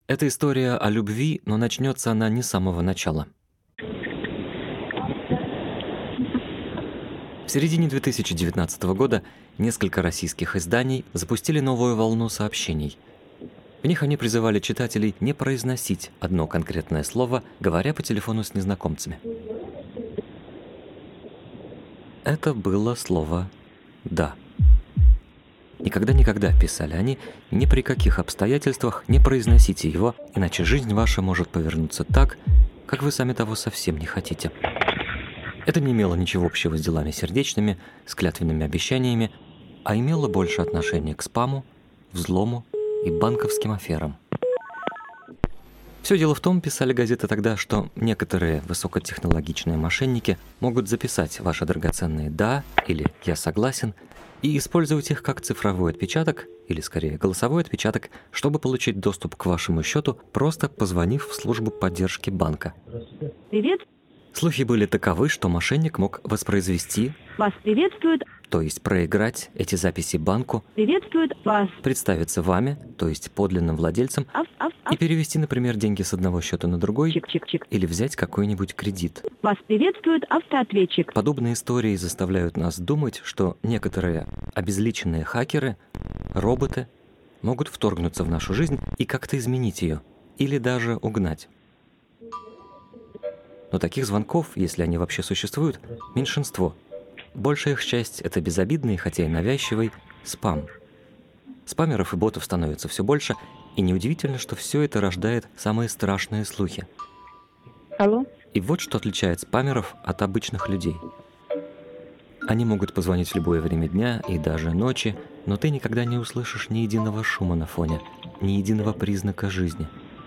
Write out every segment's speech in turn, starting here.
Это история о любви, но начнется она не с самого начала. В середине 2019 года несколько российских изданий запустили новую волну сообщений. В них они призывали читателей не произносить одно конкретное слово, говоря по телефону с незнакомцами. Это было слово «да». Никогда-никогда, писали они, ни при каких обстоятельствах не произносите его, иначе жизнь ваша может повернуться так, как вы сами того совсем не хотите. Это не имело ничего общего с делами сердечными, с клятвенными обещаниями, а имело больше отношения к спаму, взлому и банковским аферам. Все дело в том, писали газеты тогда, что некоторые высокотехнологичные мошенники могут записать ваши драгоценные «да» или «я согласен» и использовать их как цифровой отпечаток, или скорее голосовой отпечаток, чтобы получить доступ к вашему счету, просто позвонив в службу поддержки банка. Привет. Слухи были таковы, что мошенник мог воспроизвести, Вас приветствует. то есть проиграть эти записи банку, Приветствует вас. представиться вами, то есть подлинным владельцем, и перевести, например, деньги с одного счета на другой, Чик-чик-чик. или взять какой-нибудь кредит. Вас приветствует автоответчик. Подобные истории заставляют нас думать, что некоторые обезличенные хакеры, роботы, могут вторгнуться в нашу жизнь и как-то изменить ее, или даже угнать. Но таких звонков, если они вообще существуют, меньшинство. Большая их часть — это безобидный, хотя и навязчивый, спам. Спамеров и ботов становится все больше, и неудивительно, что все это рождает самые страшные слухи. Алло. И вот что отличает спамеров от обычных людей. Они могут позвонить в любое время дня и даже ночи, но ты никогда не услышишь ни единого шума на фоне, ни единого признака жизни.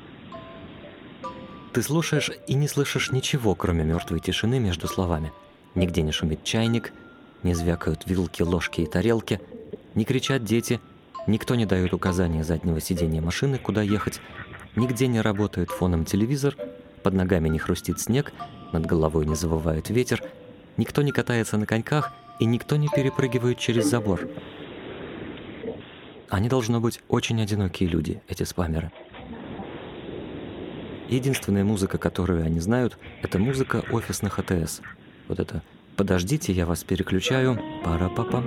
Ты слушаешь и не слышишь ничего, кроме мертвой тишины между словами. Нигде не шумит чайник, не звякают вилки, ложки и тарелки, не кричат дети, никто не дает указания заднего сиденья машины, куда ехать, нигде не работает фоном телевизор, под ногами не хрустит снег, над головой не завывает ветер, никто не катается на коньках и никто не перепрыгивает через забор. Они, должно быть, очень одинокие люди, эти спамеры. Единственная музыка, которую они знают, это музыка офисных АТС. Вот это «Подождите, я вас переключаю», «Пара-папам».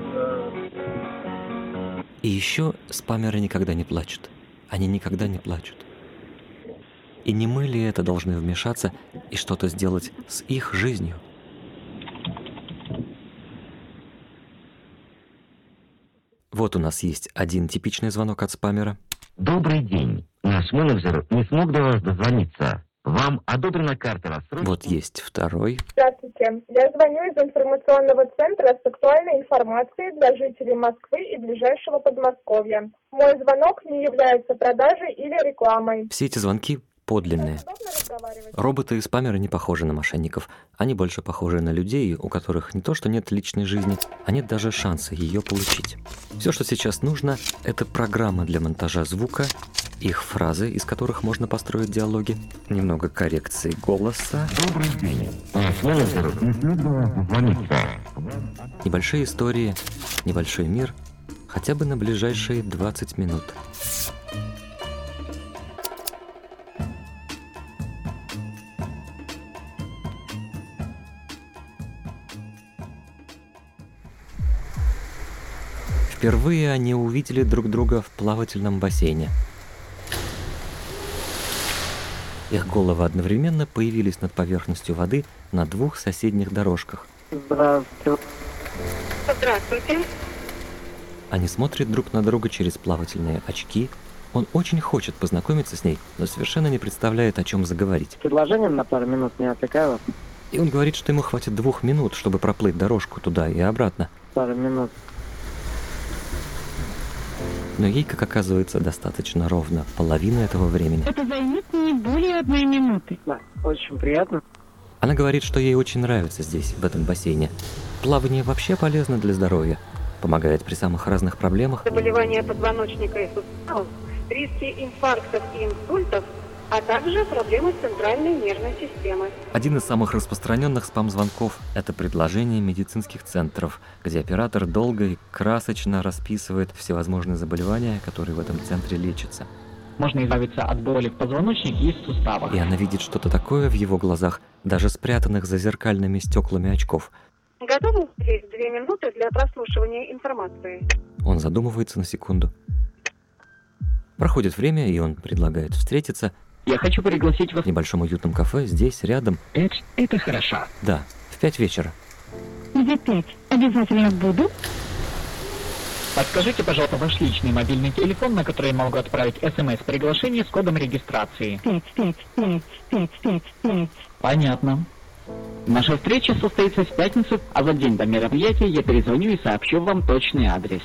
И еще спамеры никогда не плачут. Они никогда не плачут. И не мы ли это должны вмешаться и что-то сделать с их жизнью? Вот у нас есть один типичный звонок от спамера. Добрый день. Наш менеджер не смог до вас дозвониться. Вам одобрена карта рассрочки. Вот есть второй. Здравствуйте. Я звоню из информационного центра с актуальной информацией для жителей Москвы и ближайшего Подмосковья. Мой звонок не является продажей или рекламой. Все эти звонки подлинные. Роботы и спамеры не похожи на мошенников. Они больше похожи на людей, у которых не то что нет личной жизни, а нет даже шанса ее получить. Все, что сейчас нужно, это программа для монтажа звука, их фразы, из которых можно построить диалоги, немного коррекции голоса. Добрый день. Наш менеджер не смог до вас дозвониться. Небольшие истории, небольшой мир, хотя бы на ближайшие 20 минут. Впервые они увидели друг друга в плавательном бассейне. Их головы одновременно появились над поверхностью воды на двух соседних дорожках. Здравствуйте. Они смотрят друг на друга через плавательные очки. Он очень хочет познакомиться с ней, но совершенно не представляет, о чем заговорить. Предложение на пару минут не отвлекаю вас. И он говорит, что ему хватит 2 минут, чтобы проплыть дорожку туда и обратно. Пару минут. Но ей, как оказывается, достаточно ровно половины этого времени. Это займет не более 1 минуты. Да, очень приятно. Она говорит, что ей очень нравится здесь, в этом бассейне. Плавание вообще полезно для здоровья. Помогает при самых разных проблемах. Заболевания позвоночника и суставов, риски инфарктов и инсультов, а также проблемы с центральной нервной системой. Один из самых распространенных спам-звонков – это предложение медицинских центров, где оператор долго и красочно расписывает всевозможные заболевания, которые в этом центре лечатся. Можно избавиться от боли в позвоночнике и в суставах. И она видит что-то такое в его глазах, даже спрятанных за зеркальными стеклами очков. Готовы уделить 2 минуты для прослушивания информации? Он задумывается на секунду. Проходит время, и он предлагает встретиться Я хочу пригласить вас... в небольшом уютном кафе здесь, рядом. Это хорошо. Да, в 5 вечера. За 5. Обязательно буду. Подскажите, пожалуйста, ваш личный мобильный телефон, на который я могу отправить СМС-приглашение с кодом регистрации. 5. Понятно. Наша встреча состоится в пятницу, а за день до мероприятия я перезвоню и сообщу вам точный адрес.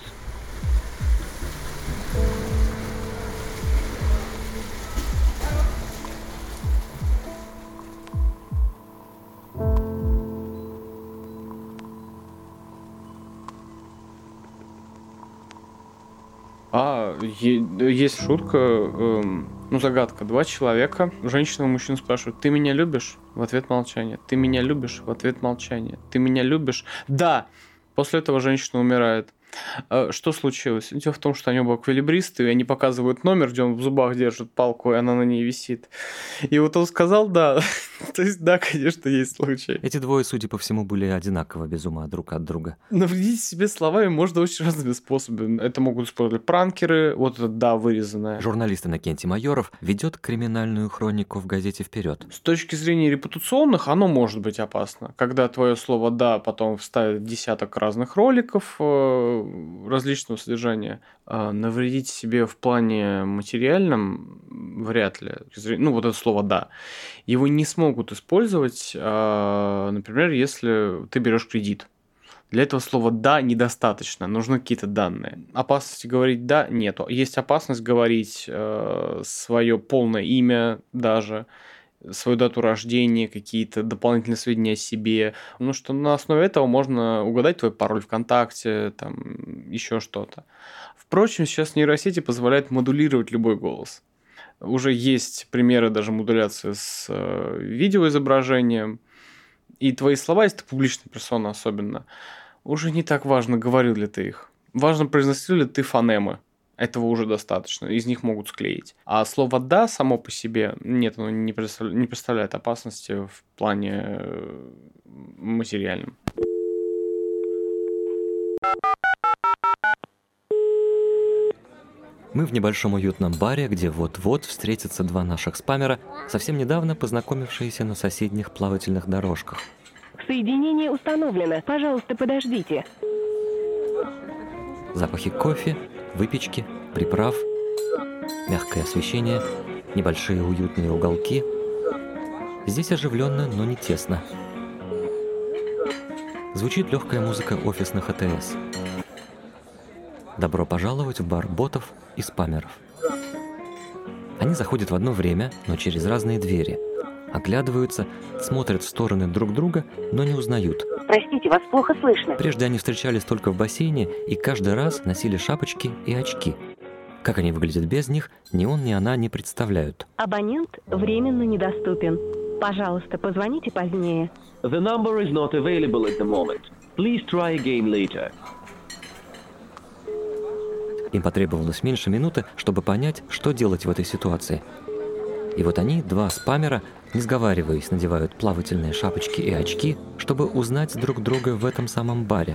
Есть шутка, загадка. 2 человека, женщина и мужчина спрашивают: ты меня любишь? В ответ молчание. Ты меня любишь? В ответ молчание. Ты меня любишь? Да! После этого женщина умирает. Что случилось? Дело в том, что они оба эквилибристы, и они показывают номер, где он в зубах держит палку, и она на ней висит. И вот он сказал «да». То есть да, конечно, есть случаи. Эти двое, судя по всему, были одинаково без ума друг от друга. Навредить себе словами можно очень разными способами. Это могут использовать пранкеры, вот это «да» вырезанное. Журналист Иннокентий Майоров ведет криминальную хронику в газете «Вперед». С точки зрения репутационных, оно может быть опасно. Когда твое слово «да» потом вставят в десяток разных роликов различного содержания, навредить себе в плане материальном вряд ли. Вот это слово «да». Его не смогут использовать, например, если ты берешь кредит. Для этого слова «да» недостаточно, нужны какие-то данные. Опасности говорить «да» нету. Есть опасность говорить свое полное имя даже, свою дату рождения, какие-то дополнительные сведения о себе. Потому что на основе этого можно угадать твой пароль ВКонтакте, там еще что-то. Впрочем, сейчас нейросети позволяют модулировать любой голос. Уже есть примеры даже модуляции с видеоизображением. И твои слова, если ты публичная персона особенно, уже не так важно, говорил ли ты их. Важно, произносил ли ты фонемы. Этого уже достаточно, из них могут склеить. А слово «да» само по себе, нет, оно не представляет опасности в плане материальном. Мы в небольшом уютном баре, где вот-вот встретятся 2 наших спамера, совсем недавно познакомившиеся на соседних плавательных дорожках. Соединение установлено. Пожалуйста, подождите. Запахи кофе, выпечки, приправ, мягкое освещение, небольшие уютные уголки. Здесь оживленно, но не тесно. Звучит легкая музыка офисных АТС. Добро пожаловать в бар ботов и спамеров. Они заходят в одно время, но через разные двери. Оглядываются, смотрят в стороны друг друга, но не узнают. Простите, вас плохо слышно. Прежде они встречались только в бассейне и каждый раз носили шапочки и очки. Как они выглядят без них, ни он, ни она не представляют. Абонент временно недоступен. Пожалуйста, позвоните позднее. The number is not available at the moment. Please try again later. Им потребовалось меньше минуты, чтобы понять, что делать в этой ситуации. И вот они, 2 спамера, не сговариваясь, надевают плавательные шапочки и очки, чтобы узнать друг друга в этом самом баре.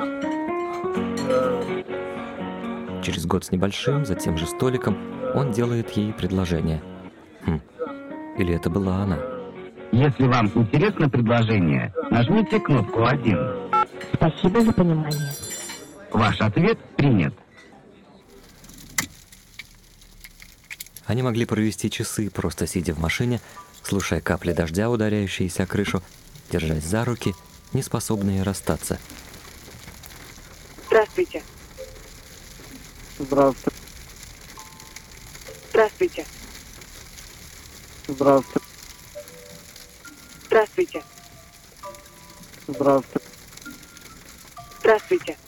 Через год с небольшим, за тем же столиком, он делает ей предложение. Или это была она? Если вам интересно предложение, нажмите кнопку 1. Спасибо за понимание. Ваш ответ принят. Они могли провести часы, просто сидя в машине, слушая капли дождя, ударяющиеся о крышу, держась за руки, не способные расстаться. Здравствуйте. Здравствуйте. Здравствуйте. Здравствуйте. Здравствуйте. Здравствуйте. Здравствуйте.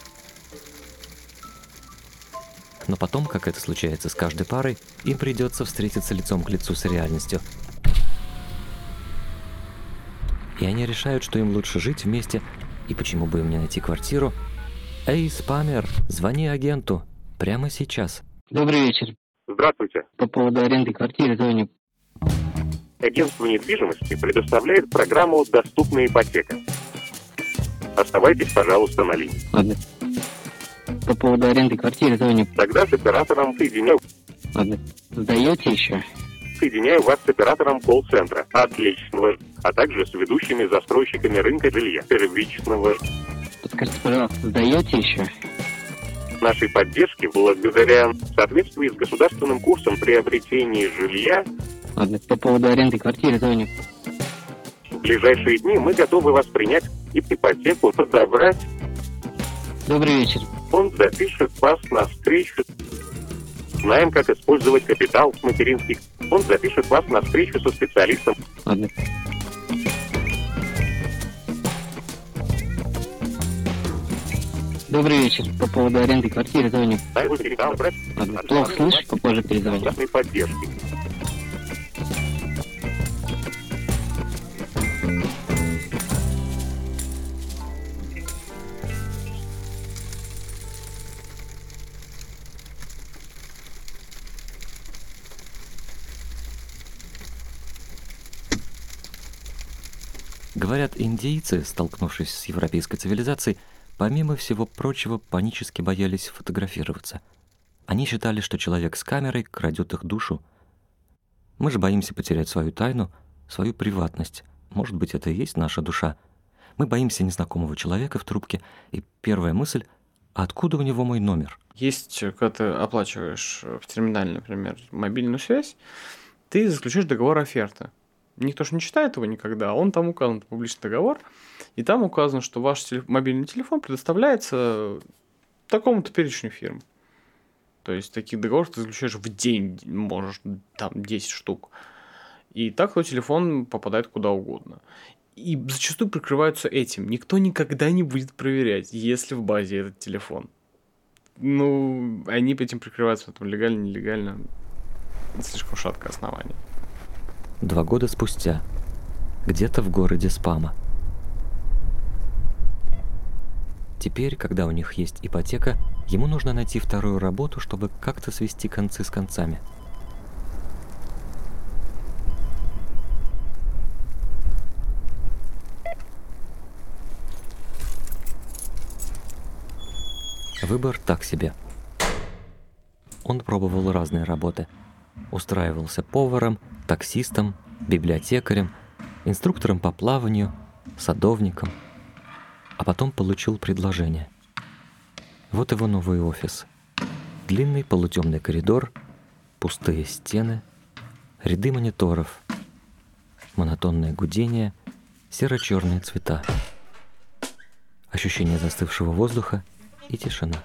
Но потом, как это случается с каждой парой, им придется встретиться лицом к лицу с реальностью. И они решают, что им лучше жить вместе, и почему бы им не найти квартиру. Эй, спамер, звони агенту. Прямо сейчас. Добрый вечер. Здравствуйте. По поводу аренды квартиры звоню. Агентство недвижимости предоставляет программу «Доступная ипотека». Оставайтесь, пожалуйста, на линии. Ладно. По поводу аренды квартиры звоню. Тогда с оператором соединяю. Ладно. Сдаете еще? Соединяю вас с оператором колл-центра. Отличного. А также с ведущими застройщиками рынка жилья. Первичного. Подскажите, пожалуйста, сдаете еще? Нашей поддержки благодаря соответствии с государственным курсом приобретения жилья. Ладно. По поводу аренды квартиры звоню. В ближайшие дни мы готовы вас принять и ипотеку подобрать. Добрый вечер. Он запишет вас на встречу. Знаем, как использовать капитал материнский. Он запишет вас на встречу со специалистом. Ладно. Добрый вечер. По поводу аренды квартиры звоню. Ладно. Плохо слышу, попозже перезвоню. Поддержки. Говорят, индейцы, столкнувшись с европейской цивилизацией, помимо всего прочего, панически боялись фотографироваться. Они считали, что человек с камерой крадет их душу. Мы же боимся потерять свою тайну, свою приватность. Может быть, это и есть наша душа. Мы боимся незнакомого человека в трубке, и первая мысль — откуда у него мой номер? Есть, когда ты оплачиваешь в терминале, например, мобильную связь, ты заключаешь договор оферты. Никто же не читает его никогда, а он там указан, публичный договор, и там указано, что ваш мобильный телефон предоставляется такому-то перечню фирм. То есть таких договоров ты заключаешь в день, можешь там 10 штук. И так твой телефон попадает куда угодно. И зачастую прикрываются этим. Никто никогда не будет проверять, есть ли в базе этот телефон. Ну, они этим прикрываются, потом легально, нелегально. Это слишком шаткое основание. 2 года спустя, где-то в городе Спама. Теперь, когда у них есть ипотека, ему нужно найти вторую работу, чтобы как-то свести концы с концами. Выбор так себе. Он пробовал разные работы. Устраивался поваром, таксистом, библиотекарем, инструктором по плаванию, садовником. А потом получил предложение. Вот его новый офис. Длинный полутемный коридор, пустые стены, ряды мониторов, монотонное гудение, серо-черные цвета, ощущение застывшего воздуха и тишина.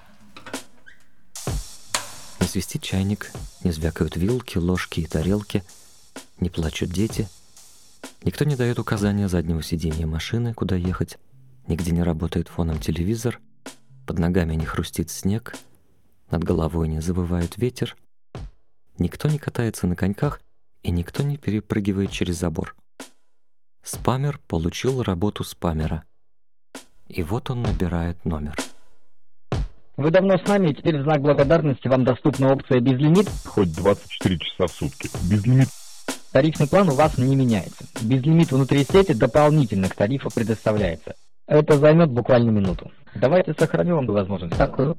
Не свистит чайник, не звякают вилки, ложки и тарелки, не плачут дети. Никто не дает указания заднего сиденья машины, куда ехать. Нигде не работает фоном телевизор. Под ногами не хрустит снег. Над головой не завывает ветер. Никто не катается на коньках, и никто не перепрыгивает через забор. Спамер получил работу спамера. И вот он набирает номер. Вы давно с нами, и теперь в знак благодарности вам доступна опция «Безлимит». Хоть 24 часа в сутки. Безлимит. Тарифный план у вас не меняется. Безлимит внутри сети дополнительно к тарифу предоставляется. Это займет буквально минуту. Давайте сохраню вам возможность такую.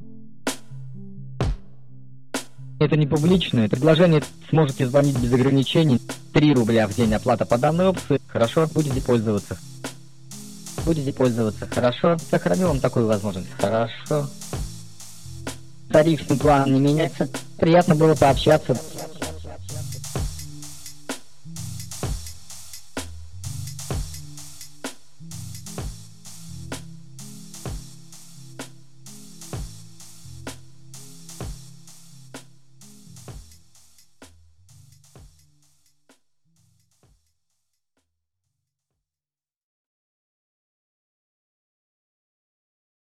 Это не публичное предложение. Сможете звонить без ограничений. 3 рубля в день оплата по данной опции. Хорошо, будете пользоваться. Будете пользоваться. Хорошо. Сохраню вам такую возможность. Хорошо. Тарифный план не меняется. Приятно было пообщаться.